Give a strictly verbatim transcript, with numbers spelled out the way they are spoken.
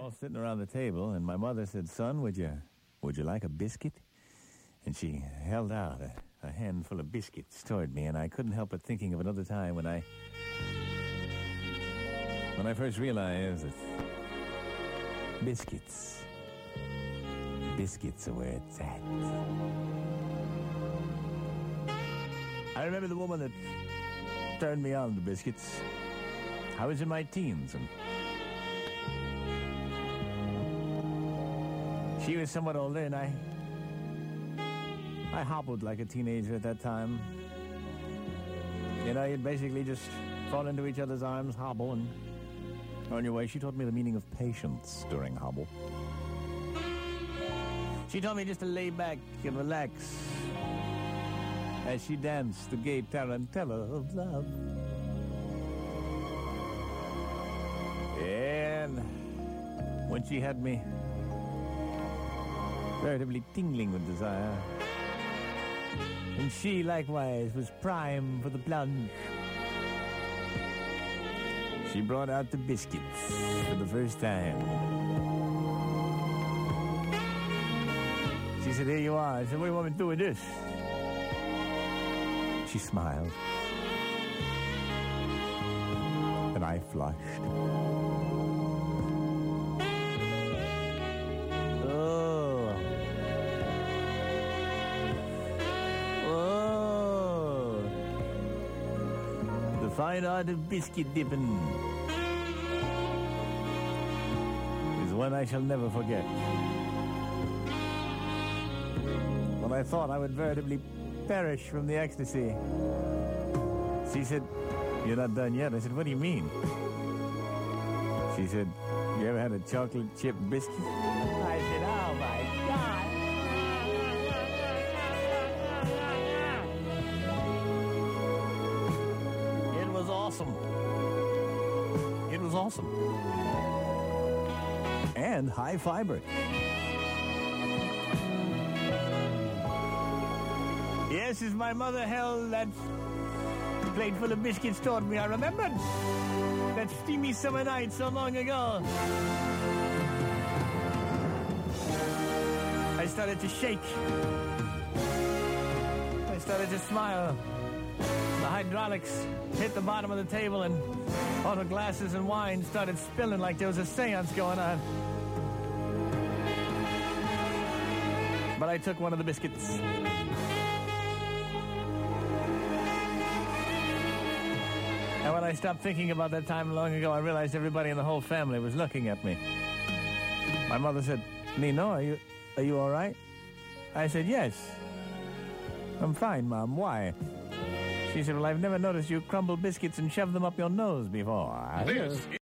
all sitting around the table, and my mother said, "Son, would you, would you like a biscuit?" And she held out a, a handful of biscuits toward me, and I couldn't help but thinking of another time when I, when I first realized that biscuits, biscuits are where it's at. I remember the woman that turned me on to biscuits. I was in my teens, and she was somewhat older, and I I hobbled like a teenager at that time. You know, you'd basically just fall into each other's arms, hobble, and on your way. She taught me the meaning of patience during hobble. She told me just to lay back and relax as she danced the gay tarantella of love. And when she had me veritably tingling with desire, and she likewise was prime for the plunge, she brought out the biscuits for the first time. She said, "Here you are." I said, "What do you want me to do with this?" She smiled, and I flushed. Oh. Oh. The fine art of biscuit dipping is one I shall never forget. When I thought I would veritably perish from the ecstasy, she said, "You're not done yet." I said, "What do you mean?" She said, "You ever had a chocolate chip biscuit?" I said, "Oh my God." It was awesome. It was awesome. And high fiber. Yes, as my mother held that plate full of biscuits toward me, I remembered that steamy summer night so long ago. I started to shake. I started to smile. The hydraulics hit the bottom of the table, and all the glasses and wine started spilling like there was a seance going on. But I took one of the biscuits. And when I stopped thinking about that time long ago, I realized everybody in the whole family was looking at me. My mother said, "Nino, are you are you all right?" I said, "Yes. I'm fine, Mom. Why?" She said, "Well, I've never noticed you crumble biscuits and shove them up your nose before." This